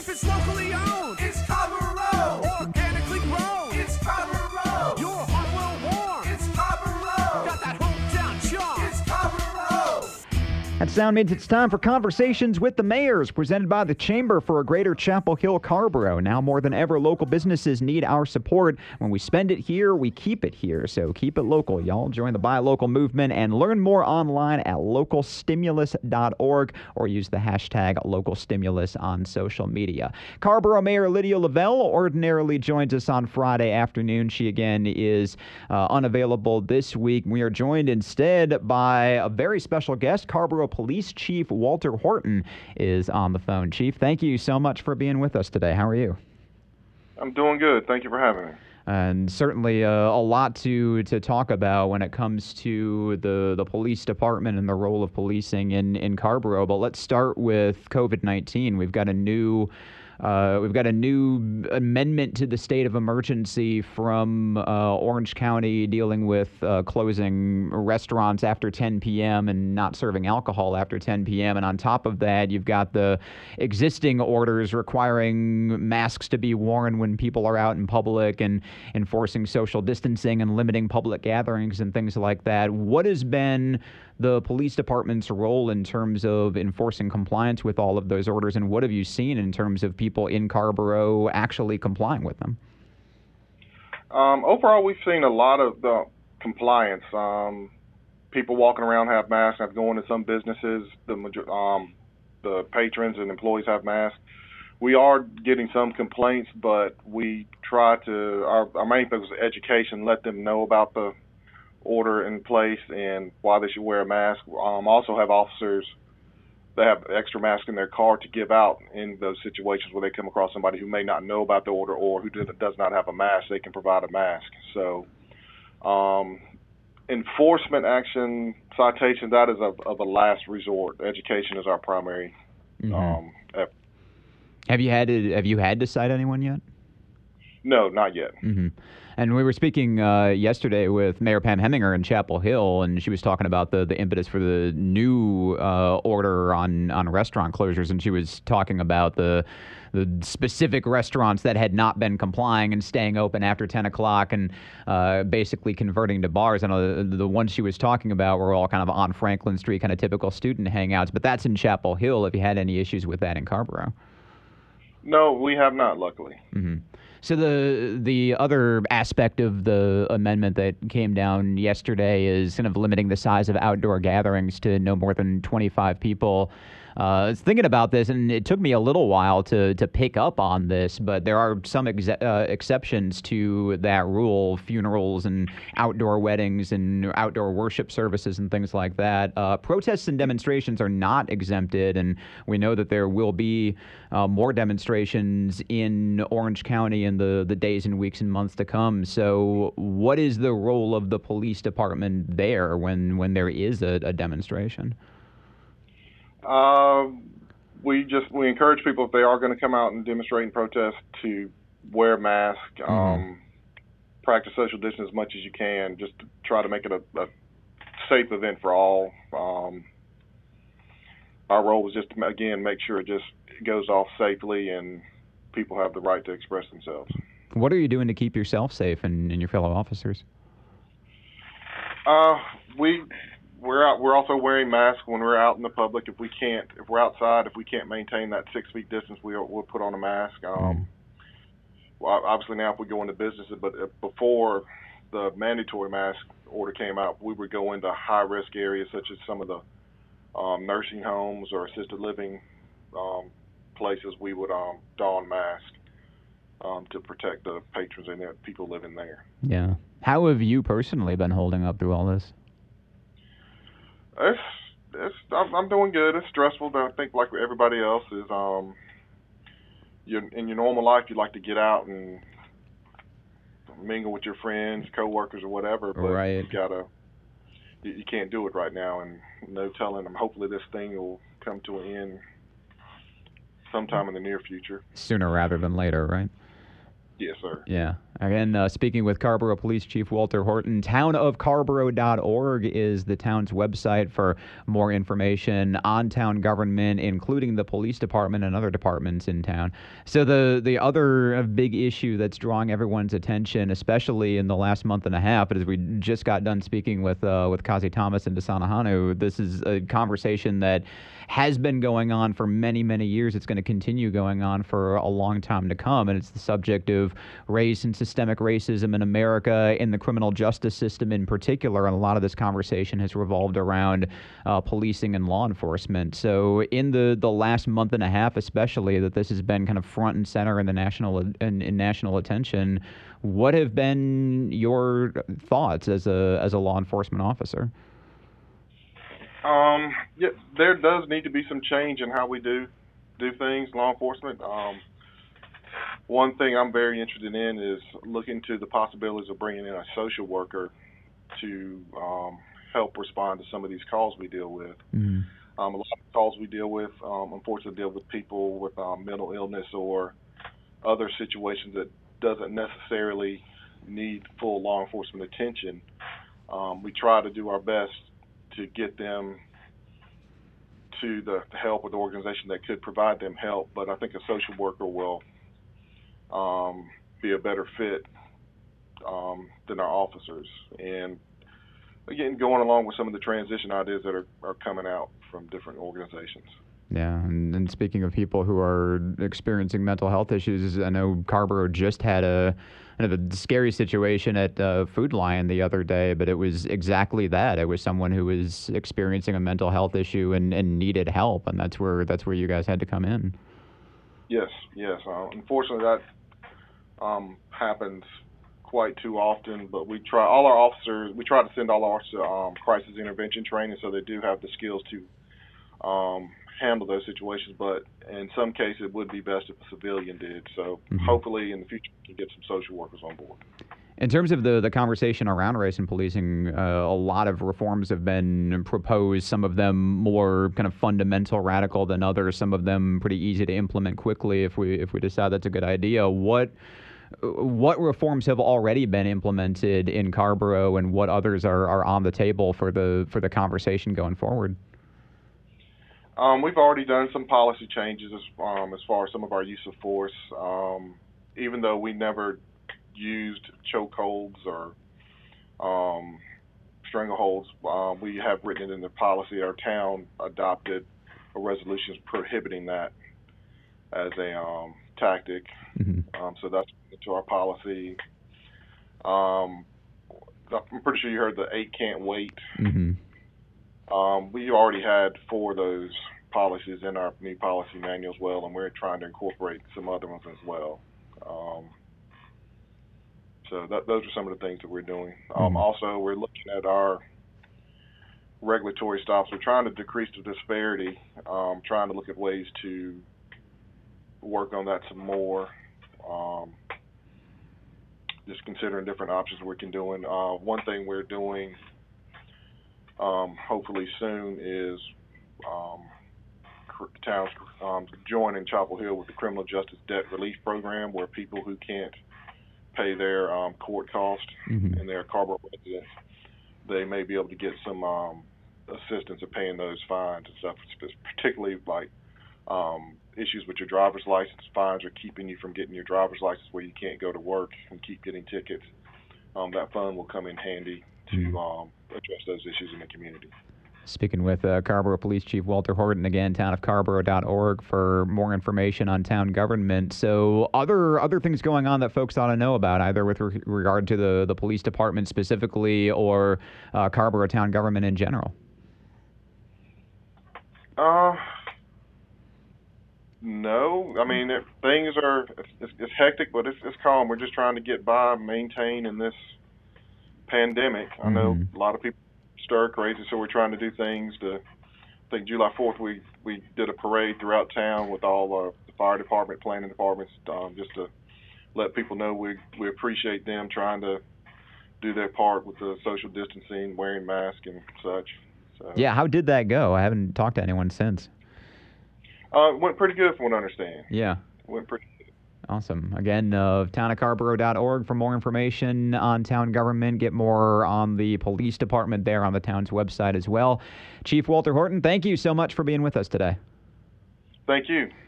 If it's locally owned, it's Carbureau. Organically grown, it's Carbureau. Your heart will warm, it's Carbureau. Got that hometown charm, it's Carbureau. That sound means it's time for Conversations with the Mayors, presented by the Chamber for a Greater Chapel Hill Carrboro. Now more than ever, local businesses need our support. When we spend it here, we keep it here. So keep it local, y'all. Join the Buy Local movement and learn more online at localstimulus.org or use the hashtag localstimulus on social media. Carrboro Mayor Lydia Lavelle ordinarily joins us on Friday afternoon. She again is unavailable this week. We are joined instead by a very special guest. Carrboro Police Chief Walter Horton is on the phone. Chief, thank you so much for being with us today. How are you? I'm doing good. Thank you for having me. And certainly a lot to talk about when it comes to the police department and the role of policing in Carrboro. But let's start with COVID-19. We've got a new amendment to the state of emergency from Orange County dealing with closing restaurants after 10 p.m. and not serving alcohol after 10 p.m. And on top of that, you've got the existing orders requiring masks to be worn when people are out in public and enforcing social distancing and limiting public gatherings and things like that. What has been the police department's role in terms of enforcing compliance with all of those orders, and what have you seen in terms of people in Carrboro actually complying with them? Overall, we've seen a lot of the compliance. People walking around have masks. I've gone to some businesses. The patrons and employees have masks. We are getting some complaints, but we try to. Our main focus is education. Let them know about the order in place and why they should wear a mask. Also have officers that have extra masks in their car to give out in those situations where they come across somebody who may not know about the order or who does not have a mask. They can provide a mask. So enforcement action, citation, that is of a last resort. Education is our primary effort. Have you had to cite anyone yet? No, not yet. Mm-hmm. And we were speaking yesterday with Mayor Pam Heminger in Chapel Hill, and she was talking about the impetus for the new order on restaurant closures, and she was talking about the specific restaurants that had not been complying and staying open after 10 o'clock and basically converting to bars. And the ones she was talking about were all kind of on Franklin Street, kind of typical student hangouts, but that's in Chapel Hill. Have you had any issues with that in Carrboro? No, we have not, luckily. Mm-hmm. So the other aspect of the amendment that came down yesterday is kind of limiting the size of outdoor gatherings to no more than 25 people. I was thinking about this, and it took me a little while to pick up on this, but there are some exceptions to that rule: funerals and outdoor weddings and outdoor worship services and things like that. Protests and demonstrations are not exempted, and we know that there will be more demonstrations in Orange County in the days and weeks and months to come. So what is the role of the police department there when there is a demonstration? We encourage people, if they are going to come out and demonstrate and protest, to wear a mask, practice social distance as much as you can, just to try to make it a safe event for all. Our role is just to, again, make sure it just goes off safely and people have the right to express themselves. What are you doing to keep yourself safe and your fellow officers? We're also wearing masks when we're out in the public. If we're outside, if we can't maintain that 6 feet distance, we'll put on a mask. Well, obviously now if we go into businesses, but before the mandatory mask order came out, we would go into high risk areas such as some of the nursing homes or assisted living places. We would don masks to protect the patrons and the people living there. Yeah. How have you personally been holding up through all this? I'm doing good. It's stressful. I think like everybody else is. In your normal life, you like to get out and mingle with your friends, coworkers, or whatever. But right. You can't do it right now, and no telling them. Hopefully, this thing will come to an end sometime in the near future. Sooner rather than later, right? Yes, sir. Yeah. Again, speaking with Carrboro Police Chief Walter Horton, townofcarrboro.org is the town's website for more information on town government, including the police department and other departments in town. So the other big issue that's drawing everyone's attention, especially in the last month and a half, but as we just got done speaking with Kazi Thomas and Dasanahanu, this is a conversation that has been going on for many, many years. It's going to continue going on for a long time to come, and it's the subject of race and systemic racism in America, in the criminal justice system in particular, and a lot of this conversation has revolved around policing and law enforcement. So in the last month and a half especially, that this has been kind of front and center in the national attention, what have been your thoughts as a law enforcement officer? Yeah, there does need to be some change in how we do things, law enforcement. One thing I'm very interested in is looking to the possibilities of bringing in a social worker to help respond to some of these calls we deal with. Mm-hmm. A lot of calls we deal with, unfortunately, deal with people with mental illness or other situations that doesn't necessarily need full law enforcement attention. We try to do our best to get them to the help with the organization that could provide them help, but I think a social worker will be a better fit than our officers. And again, going along with some of the transition ideas that are coming out from different organizations. Yeah, and speaking of people who are experiencing mental health issues, I know Carrboro just had a scary situation at Food Lion the other day, but it was exactly that. It was someone who was experiencing a mental health issue and needed help, and that's where you guys had to come in. Yes. Unfortunately, that happens quite too often, but we try to send all our officers crisis intervention training, so they do have the skills to handle those situations, but in some cases it would be best if a civilian did. So hopefully in the future we can get some social workers on board. In terms of the conversation around race and policing, a lot of reforms have been proposed, some of them more kind of fundamental, radical than others, some of them pretty easy to implement quickly if we decide that's a good idea. What reforms have already been implemented in Carrboro, and what others are on the table for the conversation going forward? We've already done some policy changes as far as some of our use of force. Even though we never used chokeholds or strangleholds, we have written it in the policy. Our town adopted a resolution prohibiting that as a tactic. So that's into our policy. I'm pretty sure you heard the 8 can't wait. We already had 4 of those policies in our new policy manual as well, and we're trying to incorporate some other ones as well. So those are some of the things that we're doing. Also, we're looking at our regulatory stops. We're trying to decrease the disparity, trying to look at ways to work on that some more. Just considering different options we can do. One thing we're doing hopefully soon is towns joining Chapel Hill with the Criminal Justice Debt Relief Program, where people who can't pay their court costs and their Carrboro residents, they may be able to get some assistance in paying those fines and stuff, particularly like issues with your driver's license. Fines are keeping you from getting your driver's license where you can't go to work and keep getting tickets. That fund will come in handy to address those issues in the community. Speaking with Carrboro Police Chief Walter Horton, again, townofcarrboro.org for more information on town government. So other things going on that folks ought to know about, either with regard to the police department specifically or Carrboro town government in general? No. I mean, things are, it's hectic, but it's calm. We're just trying to get by, maintain in this pandemic. I know a lot of people stir crazy, so we're trying to do things to, I think July 4th we did a parade throughout town with all the fire department, planning departments, just to let people know we appreciate them trying to do their part with the social distancing, wearing masks and such. So, yeah, how did that go? I haven't talked to anyone since. It went pretty good from what I understand. Yeah. It went pretty good. Awesome. Again, townofcarrboro.org for more information on town government. Get more on the police department there on the town's website as well. Chief Walter Horton, thank you so much for being with us today. Thank you.